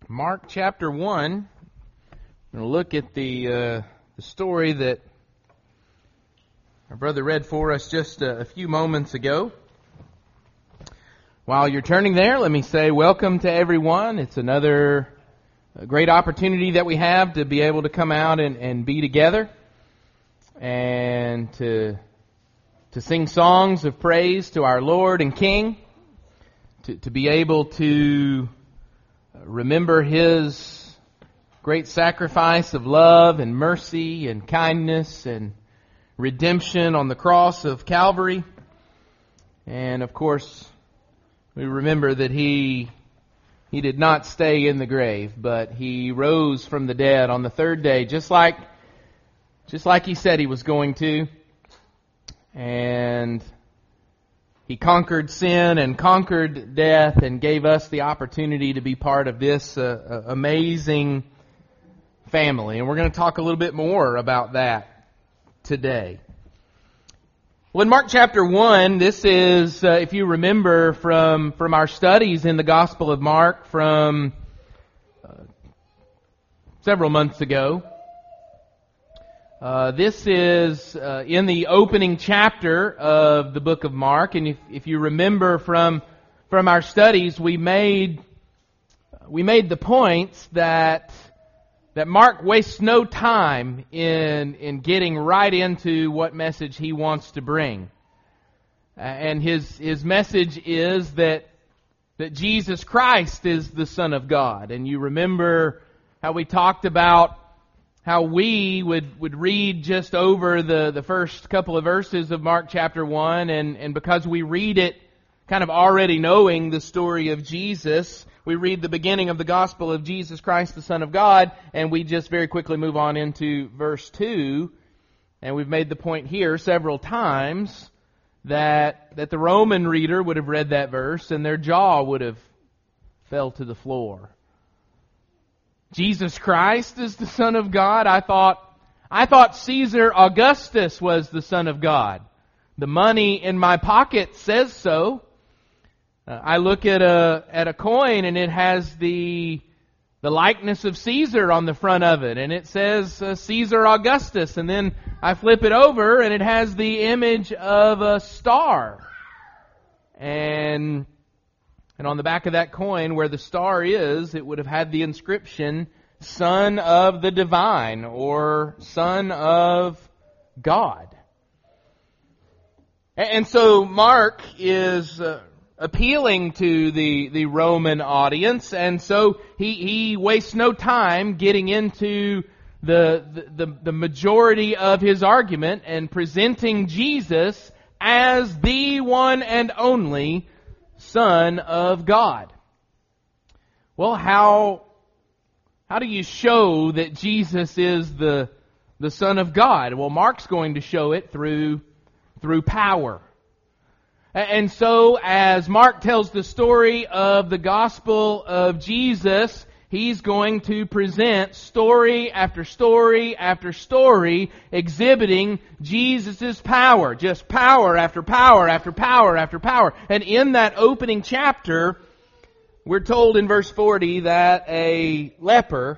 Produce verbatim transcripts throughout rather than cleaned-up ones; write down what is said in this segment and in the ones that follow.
Mark chapter one. We're going to look at the uh, the story that our brother read for us just a, a few moments ago. While you're turning there, let me say welcome to everyone. It's another great opportunity that we have to be able to come out and, and be together and to to sing songs of praise to our Lord and King, to, to be able to remember His great sacrifice of love and mercy and kindness and redemption on the cross of Calvary. And of course, we remember that He He did not stay in the grave, but He rose from the dead on the third day, just like just like He said He was going to. And He conquered sin and conquered death and gave us the opportunity to be part of this uh, amazing family. And we're going to talk a little bit more about that today. Well, in Mark chapter one, this is, uh, if you remember from, from our studies in the Gospel of Mark from uh, several months ago, Uh, this is uh, in the opening chapter of the book of Mark, and if, if you remember from from our studies, we made we made the points that that Mark wastes no time in in getting right into what message he wants to bring, uh, and his his message is that that Jesus Christ is the Son of God. And you remember how we talked about how we would, would read just over the, the first couple of verses of Mark chapter one, and, and because we read it kind of already knowing the story of Jesus, we read the beginning of the gospel of Jesus Christ, the Son of God, and we just very quickly move on into verse two, and we've made the point here several times that, that the Roman reader would have read that verse and their jaw would have fell to the floor. Jesus Christ is the Son of God. I thought I thought Caesar Augustus was the Son of God. The money in my pocket says so. Uh, I look at a at a coin and it has the the likeness of Caesar on the front of it, and it says uh, Caesar Augustus. And then I flip it over and it has the image of a star. And And on the back of that coin, where the star is, it would have had the inscription, Son of the Divine, or Son of God. And so Mark is uh, appealing to the, the Roman audience, and so he, he wastes no time getting into the, the, the majority of his argument and presenting Jesus as the one and only Son of God. Well, how how do you show that Jesus is the the Son of God? Well, Mark's going to show it through through power. And so, as Mark tells the story of the gospel of Jesus, he's going to present story after story after story exhibiting Jesus' power. Just power after power after power after power. And in that opening chapter, we're told in verse forty that a leper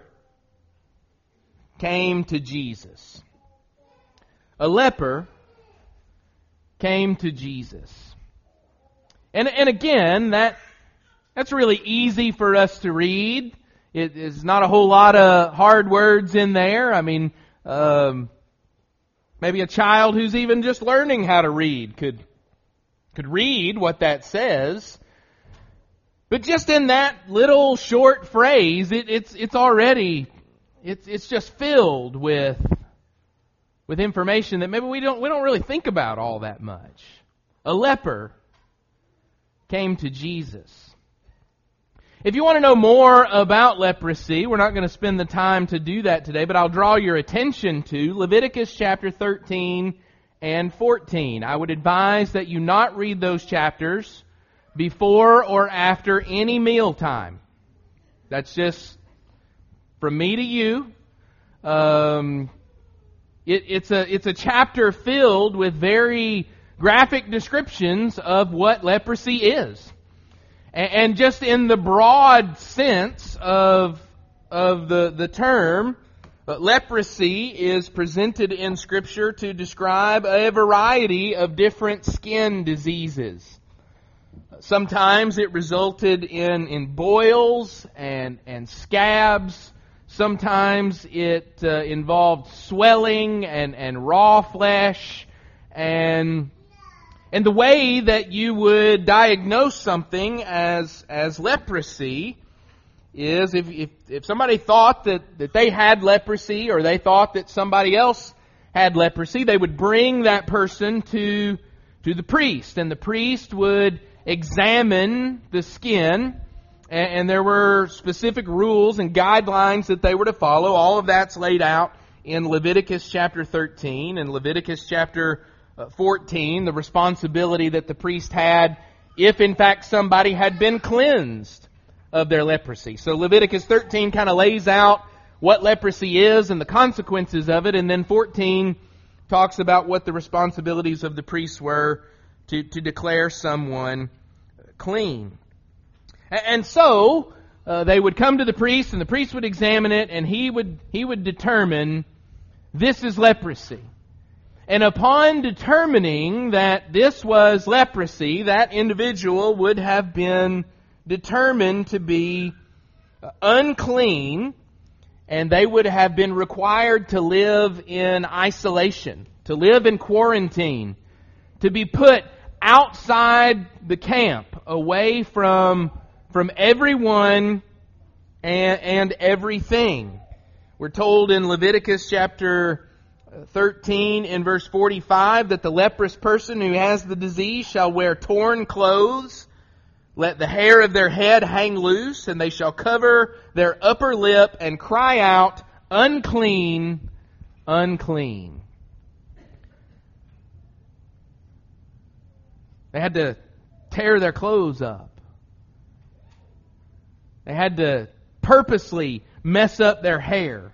came to Jesus. A leper came to Jesus. And, and again, that that's really easy for us to read. It is not a whole lot of hard words in there. I mean, um, maybe a child who's even just learning how to read could could read what that says. But just in that little short phrase, it, it's it's already it's it's just filled with with information that maybe we don't we don't really think about all that much. A leper came to Jesus. If you want to know more about leprosy, we're not going to spend the time to do that today, but I'll draw your attention to Leviticus chapter thirteen and fourteen. I would advise that you not read those chapters before or after any meal time. That's just from me to you. Um, it, it's a it's a chapter filled with very graphic descriptions of what leprosy is. And just in the broad sense of, of the, the term, leprosy is presented in Scripture to describe a variety of different skin diseases. Sometimes it resulted in, in boils and, and scabs. Sometimes it uh, involved swelling and, and raw flesh. And, and the way that you would diagnose something as, as leprosy is if, if, if somebody thought that, that they had leprosy, or they thought that somebody else had leprosy, they would bring that person to, to the priest. And the priest would examine the skin, and, and there were specific rules and guidelines that they were to follow. All of that's laid out in Leviticus chapter thirteen and Leviticus chapter fourteen, the responsibility that the priest had if in fact somebody had been cleansed of their leprosy. So Leviticus thirteen kind of lays out what leprosy is and the consequences of it, and then fourteen talks about what the responsibilities of the priests were to, to declare someone clean. And so uh, they would come to the priest, and the priest would examine it, and he would he would determine this is leprosy. And upon determining that this was leprosy, that individual would have been determined to be unclean, and they would have been required to live in isolation, to live in quarantine, to be put outside the camp, away from, from everyone and, and everything. We're told in Leviticus chapter thirteen in verse forty-five that the leprous person who has the disease shall wear torn clothes, let the hair of their head hang loose, and they shall cover their upper lip and cry out, unclean, unclean. They had to tear their clothes up. They had to purposely mess up their hair.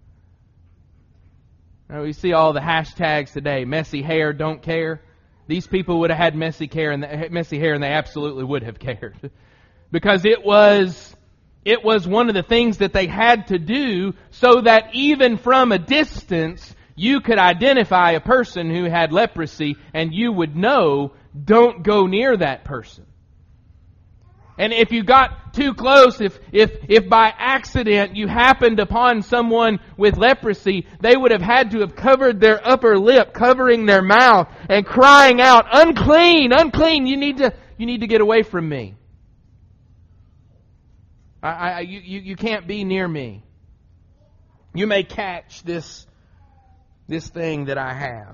Now, we see all the hashtags today, messy hair, don't care. These people would have had messy hair, and messy hair, and they absolutely would have cared, because it was it was one of the things that they had to do, so that even from a distance you could identify a person who had leprosy, and you would know, don't go near that person. And if you got too close, if, if, if by accident you happened upon someone with leprosy, they would have had to have covered their upper lip, covering their mouth, and crying out, unclean, unclean, you need to, you need to get away from me. I, I, you, you, you can't be near me. You may catch this, this thing that I have.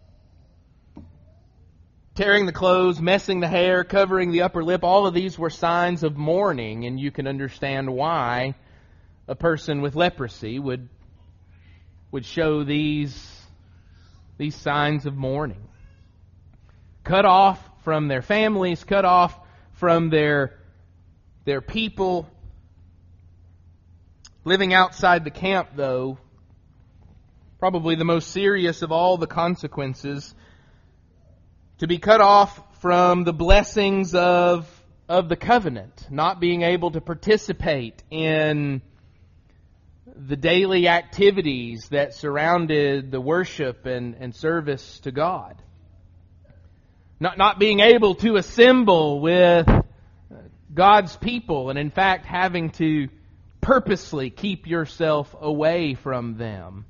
Tearing the clothes, messing the hair, covering the upper lip, all of these were signs of mourning, and you can understand why a person with leprosy would would show these these signs of mourning. Cut off from their families, cut off from their their people. Living outside the camp, though, probably the most serious of all the consequences. To be cut off from the blessings of, of the covenant, not being able to participate in the daily activities that surrounded the worship and, and service to God. Not, not being able to assemble with God's people, and in fact having to purposely keep yourself away from them.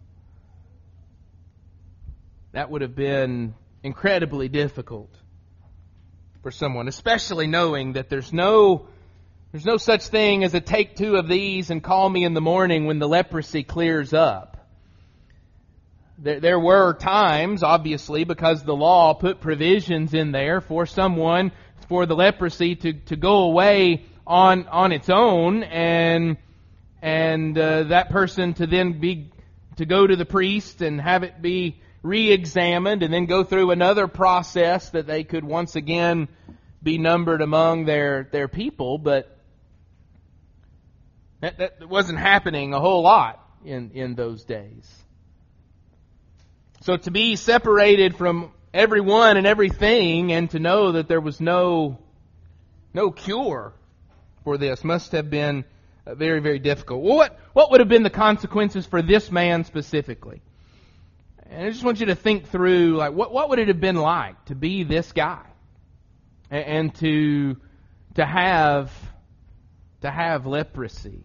That would have been incredibly difficult for someone, especially knowing that there's no there's no such thing as a take two of these and call me in the morning when the leprosy clears up. There, there were times, obviously, because the law put provisions in there for someone, for the leprosy to, to go away on on its own, and and uh, that person to then be to go to the priest and have it be re-examined, and then go through another process that they could once again be numbered among their, their people. But that, that wasn't happening a whole lot in, in those days. So to be separated from everyone and everything, and to know that there was no no cure for this. Must have been uh, very, very difficult. Well, what, what would have been the consequences for this man specifically? And I just want you to think through, like, what, what would it have been like to be this guy? And, and to to have to have leprosy.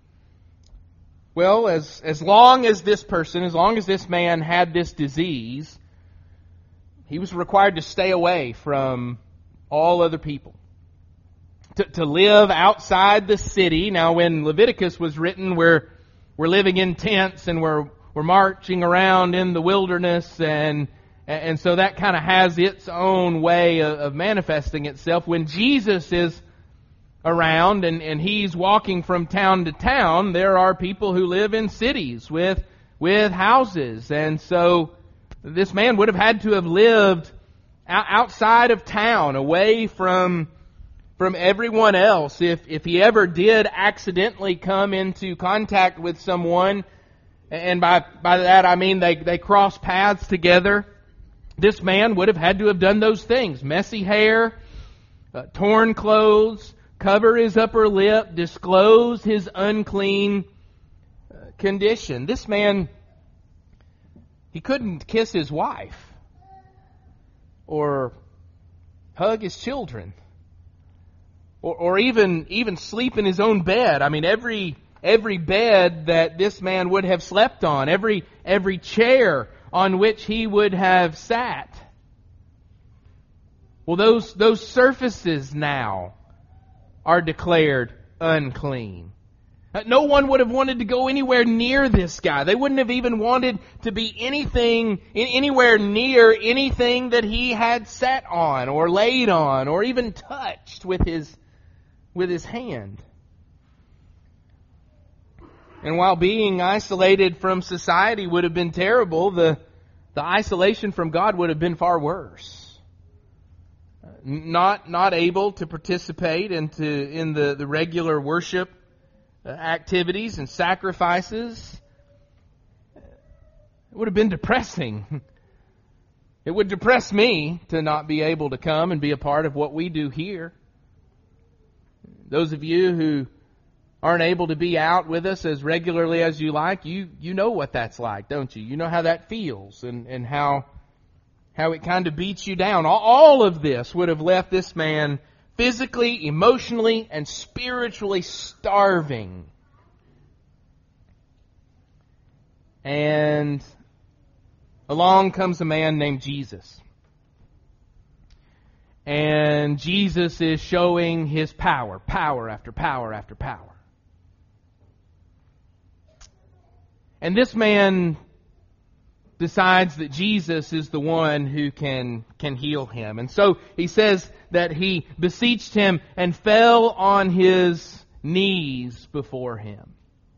Well, as as long as this person, as long as this man had this disease, he was required to stay away from all other people. To, to live outside the city. Now, when Leviticus was written, we're we're living in tents and we're we're marching around in the wilderness, and and so that kind of has its own way of, of manifesting itself. When Jesus is around and, and he's walking from town to town, there are people who live in cities with with houses, and so this man would have had to have lived outside of town, away from from everyone else. If if he ever did accidentally come into contact with someone, and by by that I mean they they cross paths together, this man would have had to have done those things: messy hair, uh, torn clothes, cover his upper lip, disclose his unclean uh, condition. This man, he couldn't kiss his wife or hug his children, or, or even even sleep in his own bed. I mean, every every bed that this man would have slept on, every every chair on which he would have sat, well, those those surfaces now are declared unclean. No one would have wanted to go anywhere near this guy. They wouldn't have even wanted to be anything, anywhere near anything that he had sat on or laid on or even touched with his, with his hand. And while being isolated from society would have been terrible, the, the isolation from God would have been far worse. Not, not able to participate into, in the, the regular worship activities and sacrifices. It would have been depressing. It would depress me to not be able to come and be a part of what we do here. Those of you who aren't able to be out with us as regularly as you like, you you know what that's like, don't you? You know how that feels, and, and how how it kind of beats you down. All, all of this would have left this man physically, emotionally, and spiritually starving. And along comes a man named Jesus. And Jesus is showing his power, power after power after power. And this man decides that Jesus is the one who can can heal him. And so he says that he beseeched him and fell on his knees before him.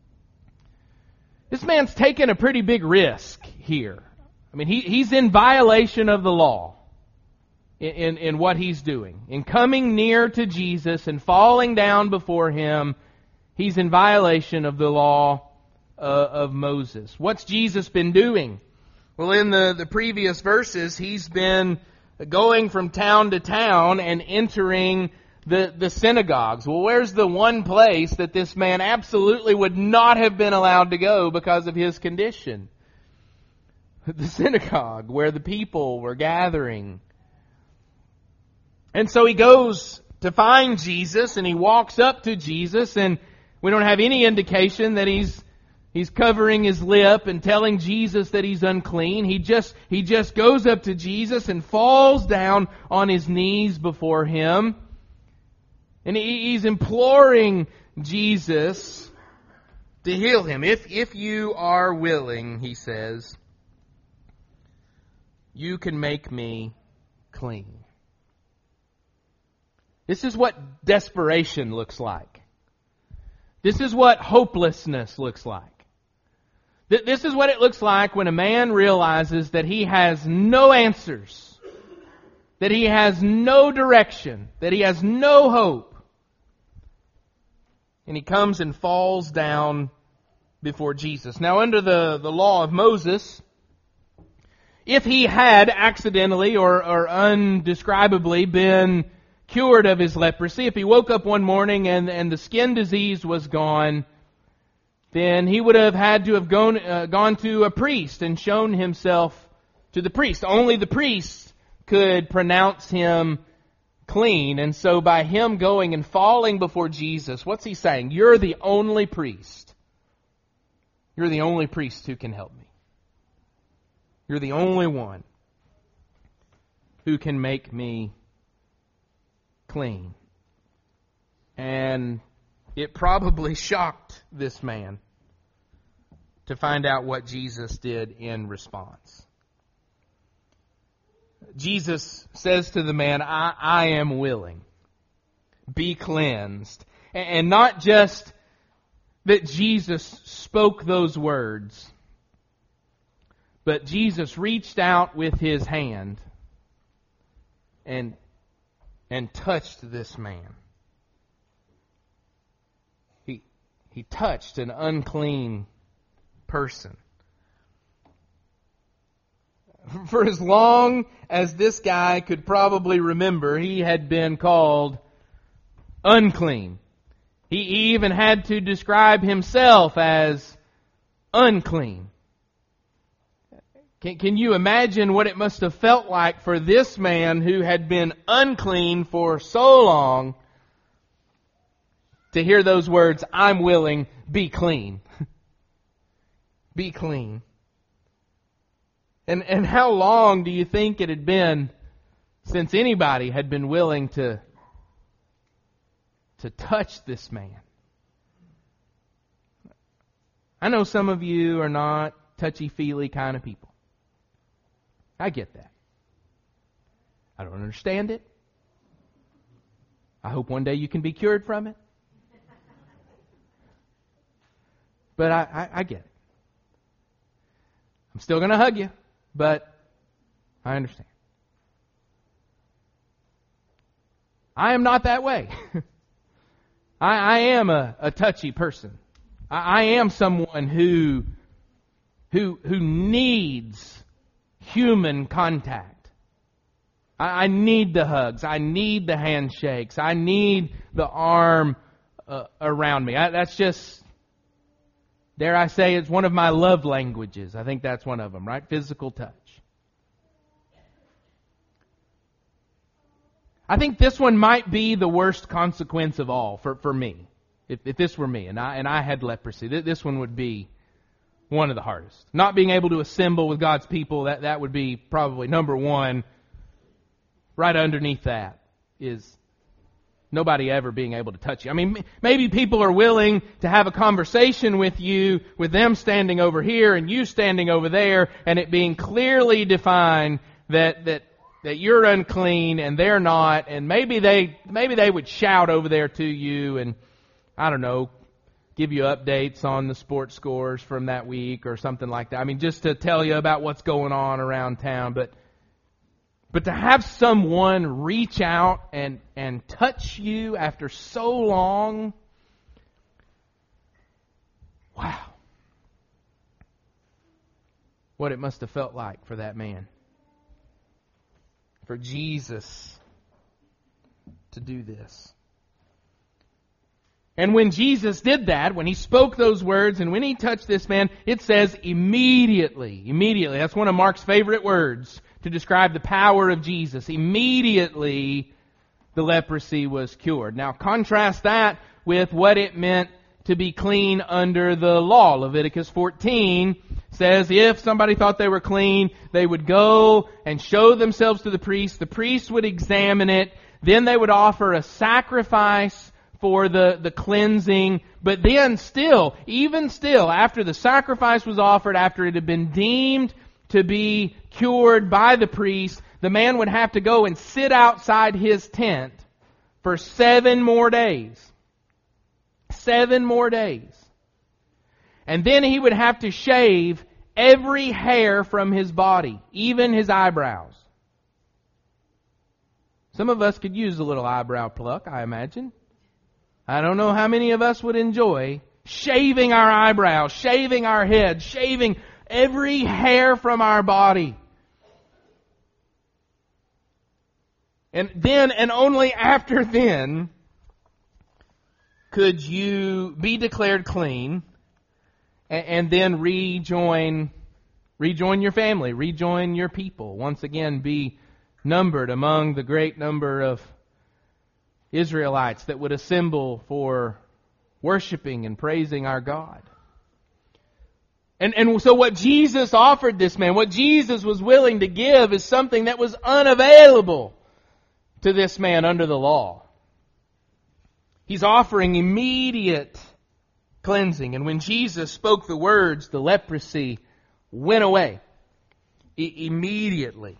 This man's taken a pretty big risk here. I mean, he, he's in violation of the law in, in, in what he's doing. In coming near to Jesus and falling down before him, he's in violation of the law uh, of Moses. What's Jesus been doing? Well, in the, the previous verses, he's been going from town to town and entering the, the synagogues. Well, where's the one place that this man absolutely would not have been allowed to go because of his condition? The synagogue, where the people were gathering. And so he goes to find Jesus, and he walks up to Jesus, and we don't have any indication that he's He's covering his lip and telling Jesus that he's unclean. He just he just goes up to Jesus and falls down on his knees before him. And he, he's imploring Jesus to heal him. If, if you are willing, he says, you can make me clean. This is what desperation looks like. This is what hopelessness looks like. This is what it looks like when a man realizes that he has no answers, that he has no direction, that he has no hope. And he comes and falls down before Jesus. Now, under the, the law of Moses, if he had accidentally or, or undescribably been cured of his leprosy, if he woke up one morning and, and the skin disease was gone, then he would have had to have gone, uh, gone to a priest and shown himself to the priest. Only the priest could pronounce him clean. And so by him going and falling before Jesus, what's he saying? You're the only priest. You're the only priest who can help me. You're the only one who can make me clean. And it probably shocked this man to find out what Jesus did in response. Jesus says to the man, I, I am willing. Be cleansed. And not just that Jesus spoke those words, but Jesus reached out with His hand and, and touched this man. He, he touched an unclean person. For as long as this guy could probably remember, he had been called unclean. He even had to describe himself as unclean. Can, can you imagine what it must have felt like for this man who had been unclean for so long to hear those words, I'm willing, be clean. Be clean. And and how long do you think it had been since anybody had been willing to, to touch this man? I know some of you are not touchy-feely kind of people. I get that. I don't understand it. I hope one day you can be cured from it. But I, I, I get it. I'm still going to hug you, but I understand. I am not that way. I, I am a, a touchy person. I, I am someone who, who, who needs human contact. I, I need the hugs. I need the handshakes. I need the arm uh, around me. I, that's just, dare I say, it's one of my love languages. I think that's one of them, right? Physical touch. I think this one might be the worst consequence of all for, for me. If, if this were me and I and I had leprosy, this one would be one of the hardest. Not being able to assemble with God's people, that, that would be probably number one. Right underneath that is nobody ever being able to touch you. I mean, maybe people are willing to have a conversation with you, with them standing over here and you standing over there, and it being clearly defined that that that you're unclean and they're not, and maybe they maybe they would shout over there to you and, I don't know, give you updates on the sports scores from that week or something like that. I mean, just to tell you about what's going on around town. But but to have someone reach out and, and touch you after so long, wow. What it must have felt like for that man. For Jesus to do this. And when Jesus did that, when He spoke those words and when He touched this man, it says immediately, immediately, that's one of Mark's favorite words to describe the power of Jesus. Immediately, the leprosy was cured. Now contrast that with what it meant to be clean under the law. Leviticus fourteen says if somebody thought they were clean, they would go and show themselves to the priest. The priest would examine it. Then they would offer a sacrifice for the, the cleansing. But then still, even still, after the sacrifice was offered, after it had been deemed to be cured by the priest, the man would have to go and sit outside his tent for seven more days. Seven more days. And then he would have to shave every hair from his body, even his eyebrows. Some of us could use a little eyebrow pluck, I imagine. I don't know how many of us would enjoy shaving our eyebrows, shaving our head, shaving every hair from our body. And then, and only after then, could you be declared clean and, and then rejoin, rejoin your family, rejoin your people. Once again, be numbered among the great number of Israelites that would assemble for worshiping and praising our God. And, and so what Jesus offered this man, what Jesus was willing to give, is something that was unavailable to this man under the law. He's offering immediate cleansing. And when Jesus spoke the words, the leprosy went away I- immediately.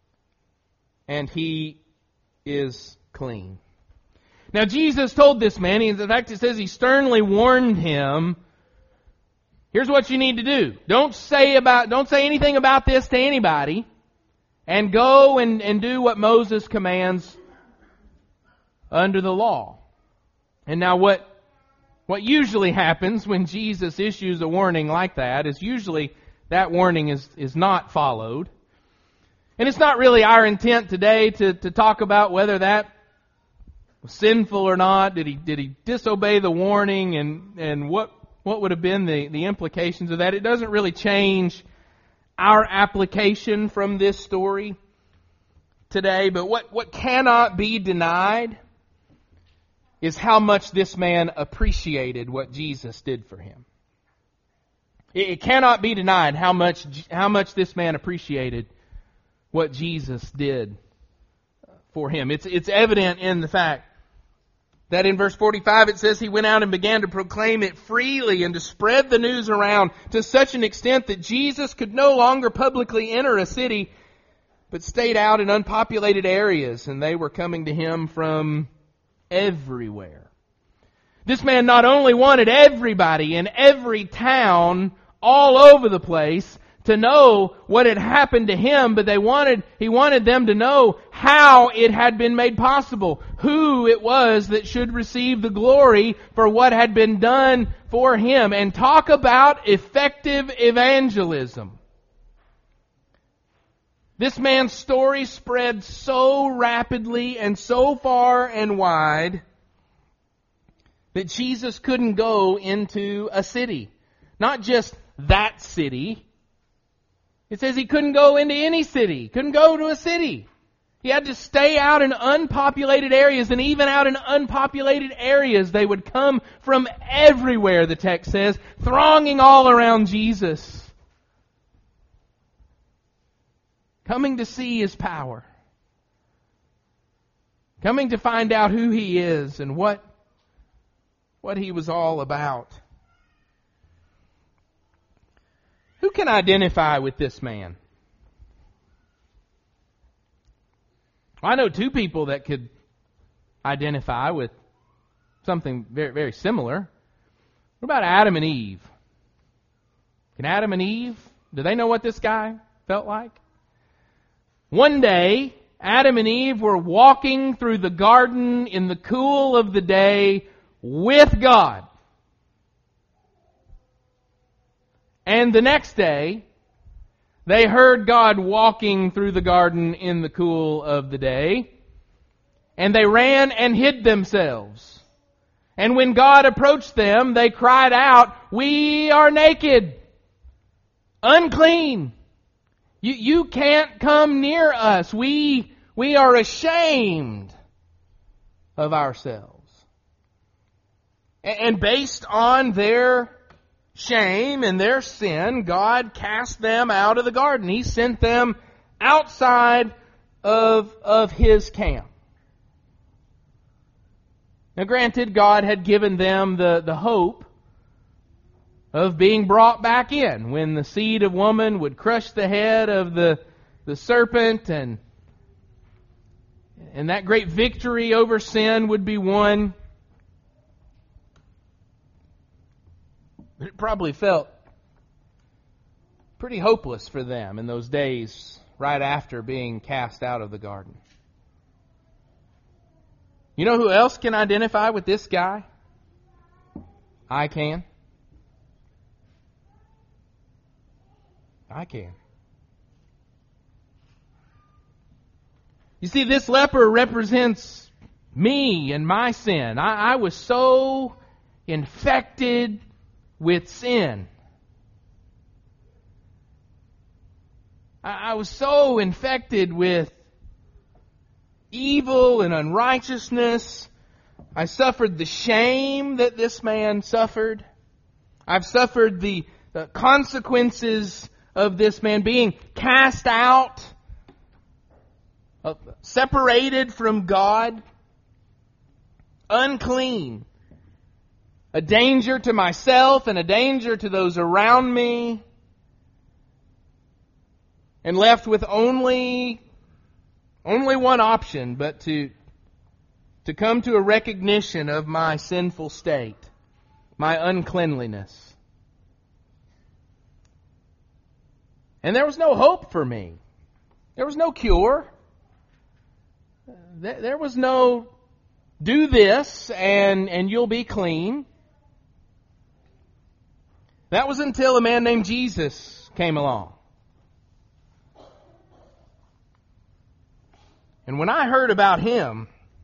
And he is clean. Now Jesus told this man, in fact it says he sternly warned him, here's what you need to do. Don't say about, don't say anything about this to anybody. And go and, and do what Moses commands under the law. And now what, what usually happens when Jesus issues a warning like that is usually that warning is, is not followed. And it's not really our intent today to, to talk about whether that was sinful or not. Did he, did he disobey the warning, and, and what, what would have been the, the implications of that? It doesn't really change our application from this story today. But what, what cannot be denied is how much this man appreciated what Jesus did for him. It, it cannot be denied how much, how much this man appreciated what Jesus did for him. It's, it's evident in the fact that in verse forty-five it says he went out and began to proclaim it freely and to spread the news around to such an extent that Jesus could no longer publicly enter a city, but stayed out in unpopulated areas, and they were coming to him from everywhere. This man not only wanted everybody in every town all over the place to know what had happened to him, but they wanted, he wanted them to know how it had been made possible, who it was that should receive the glory for what had been done for him. And talk about effective evangelism. This man's story spread so rapidly and so far and wide that Jesus couldn't go into a city. Not just that city. It says he couldn't go into any city. Couldn't go to a city. He had to stay out in unpopulated areas, and even out in unpopulated areas they would come from everywhere, the text says, thronging all around Jesus, coming to see His power, coming to find out who He is and what, what He was all about. Who can identify with this man? I know two people that could identify with something very, very similar. What about Adam and Eve? Can Adam and Eve, do they know what this guy felt like? One day, Adam and Eve were walking through the garden in the cool of the day with God. And the next day, they heard God walking through the garden in the cool of the day, and they ran and hid themselves. And when God approached them, they cried out, "We are naked, unclean. You, you can't come near us. We, we are ashamed of ourselves." And based on their shame and their sin, God cast them out of the garden. He sent them outside of, of His camp. Now granted, God had given them the, the hope of being brought back in when the seed of woman would crush the head of the, the serpent, and, and that great victory over sin would be won. It probably felt pretty hopeless for them in those days right after being cast out of the garden. You know who else can identify with this guy? I can. I can. You see, this leper represents me and my sin. I, I was so infected with sin. I, I was so infected with evil and unrighteousness. I suffered the shame that this man suffered. I've suffered the, the consequences of this man being cast out, uh, separated from God, unclean, a danger to myself and a danger to those around me, and left with only only one option, but to to come to a recognition of my sinful state, my uncleanliness. And there was no hope for me. There was no cure. There was no do this and, and you'll be clean. That was until a man named Jesus came along. And when I heard about Him,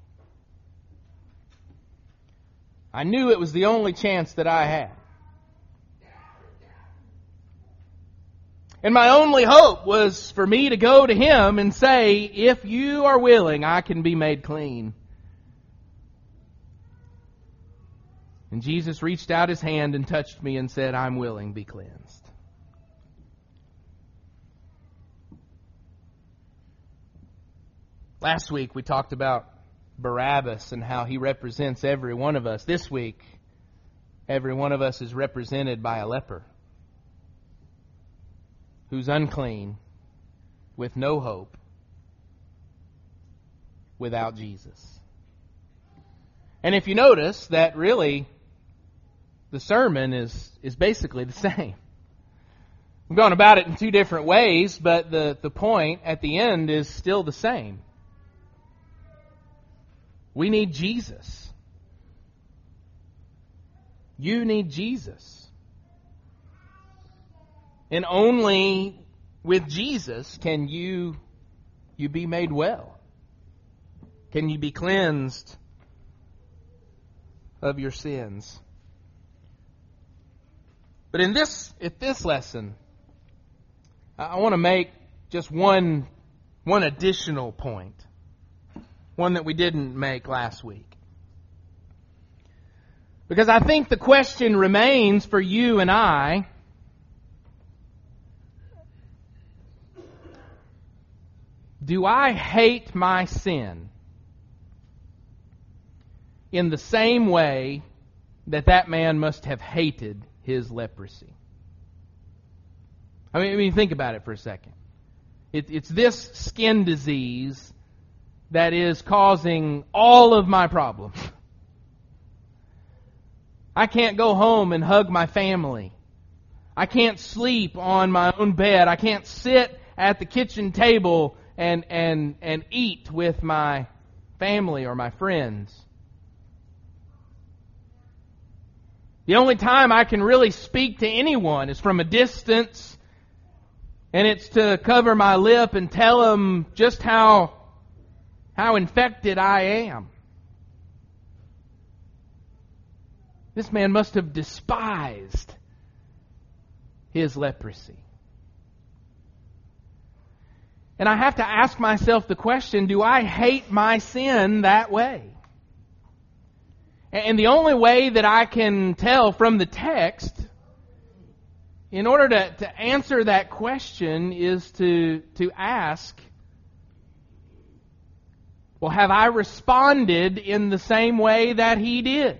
I knew it was the only chance that I had. And my only hope was for me to go to Him and say, if you are willing, I can be made clean. And Jesus reached out His hand and touched me and said, I'm willing, be cleansed. Last week we talked about Barabbas and how he represents every one of us. This week, every one of us is represented by a leper who's unclean, with no hope, without Jesus. And if you notice that really the sermon is, is basically the same. I'm going about it in two different ways, but the, the point at the end is still the same. We need Jesus. You need Jesus. And only with Jesus can you, you be made well. Can you be cleansed of your sins? But in this, at this lesson, I want to make just one, one additional point. One that we didn't make last week. Because I think the question remains for you and I, do I hate my sin in the same way that that man must have hated his leprosy? I mean, I mean think about it for a second. It, it's this skin disease that is causing all of my problems. I can't go home and hug my family. I can't sleep on my own bed. I can't sit at the kitchen table and and and eat with my family or my friends. The only time I can really speak to anyone is from a distance, and it's to cover my lip and tell them just how how infected I am. This man must have despised his leprosy. And I have to ask myself the question, do I hate my sin that way? And the only way that I can tell from the text, in order to, to answer that question, is to, to ask, well, have I responded in the same way that he did?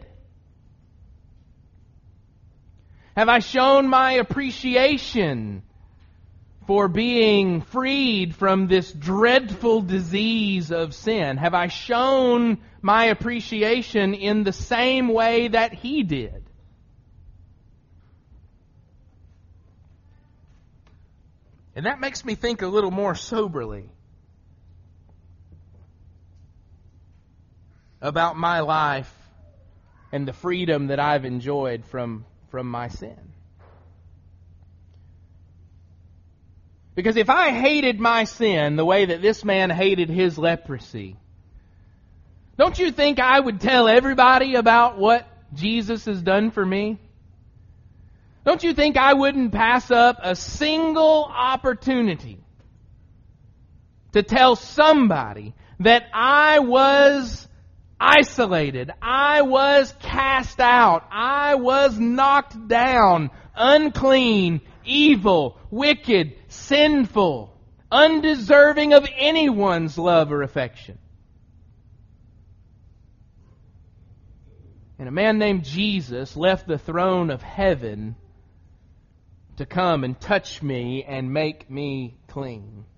Have I shown my appreciation for being freed from this dreadful disease of sin? Have I shown my appreciation in the same way that he did? And that makes me think a little more soberly about my life and the freedom that I've enjoyed from, from my sin. Because if I hated my sin the way that this man hated his leprosy, don't you think I would tell everybody about what Jesus has done for me? Don't you think I wouldn't pass up a single opportunity to tell somebody that I was isolated, I was cast out, I was knocked down, unclean, evil, wicked, sinful, undeserving of anyone's love or affection? And a man named Jesus left the throne of heaven to come and touch me and make me clean.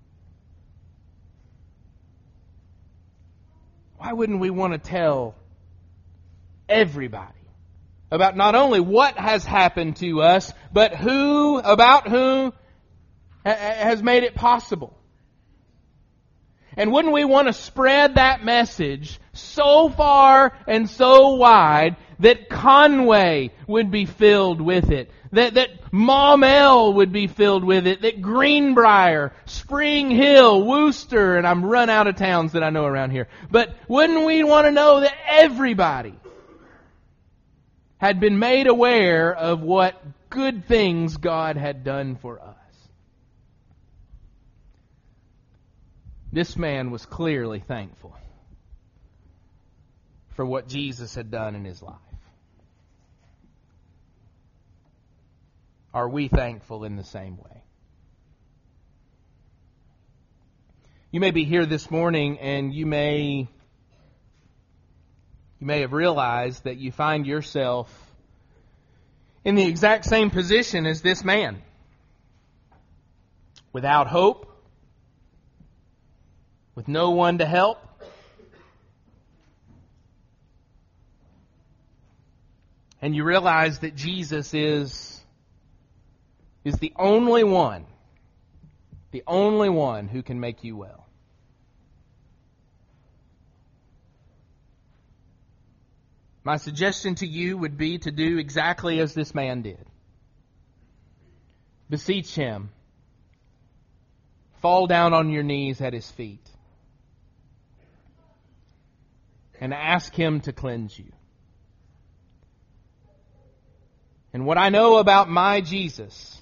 Why wouldn't we want to tell everybody about not only what has happened to us, but who, about whom has made it possible? And wouldn't we want to spread that message so far and so wide that Conway would be filled with it, that, that Maumelle would be filled with it, that Greenbrier, Spring Hill, Worcester, and I'm run out of towns that I know around here. But wouldn't we want to know that everybody had been made aware of what good things God had done for us? This man was clearly thankful for what Jesus had done in his life. Are we thankful in the same way? You may be here this morning and you may you may have realized that you find yourself in the exact same position as this man. Without hope, with no one to help. And you realize that Jesus is, is the only one, the only one who can make you well. My suggestion to you would be to do exactly as this man did. Beseech him. Fall down on your knees at his feet. And ask him to cleanse you. And what I know about my Jesus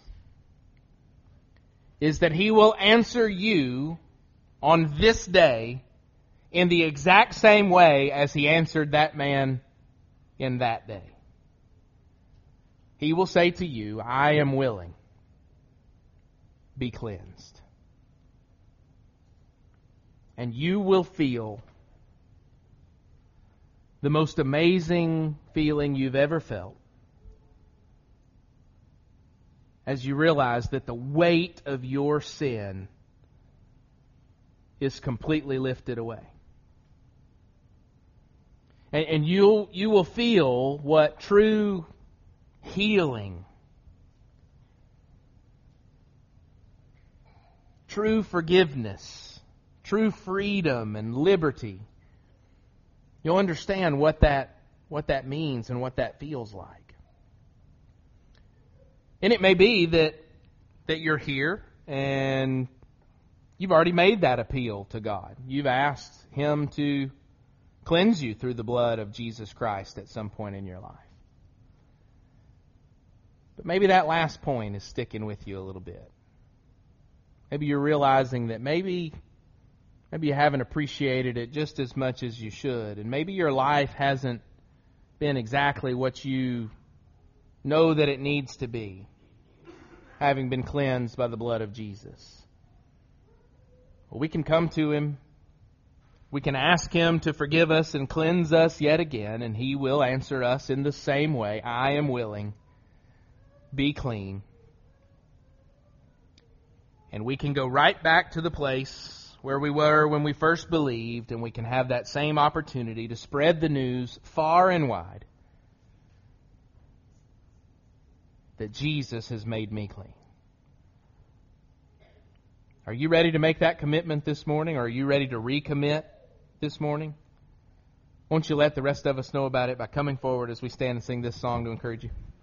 is that he will answer you on this day in the exact same way as he answered that man in that day. He will say to you, I am willing. Be cleansed. And you will feel the most amazing feeling you've ever felt as you realize that the weight of your sin is completely lifted away. And, and you'll, you will feel what true healing, true forgiveness, true freedom and liberty. You'll understand what that what that means and what that feels like. And it may be that that you're here and you've already made that appeal to God. You've asked him to cleanse you through the blood of Jesus Christ at some point in your life. But maybe that last point is sticking with you a little bit. Maybe you're realizing that maybe Maybe you haven't appreciated it just as much as you should. And maybe your life hasn't been exactly what you know that it needs to be, having been cleansed by the blood of Jesus. Well, we can come to him. We can ask him to forgive us and cleanse us yet again, and he will answer us in the same way. I am willing. Be clean. And we can go right back to the place where we were when we first believed, and we can have that same opportunity to spread the news far and wide that Jesus has made me clean. Are you ready to make that commitment this morning, or are you ready to recommit this morning? Won't you let the rest of us know about it by coming forward as we stand and sing this song to encourage you?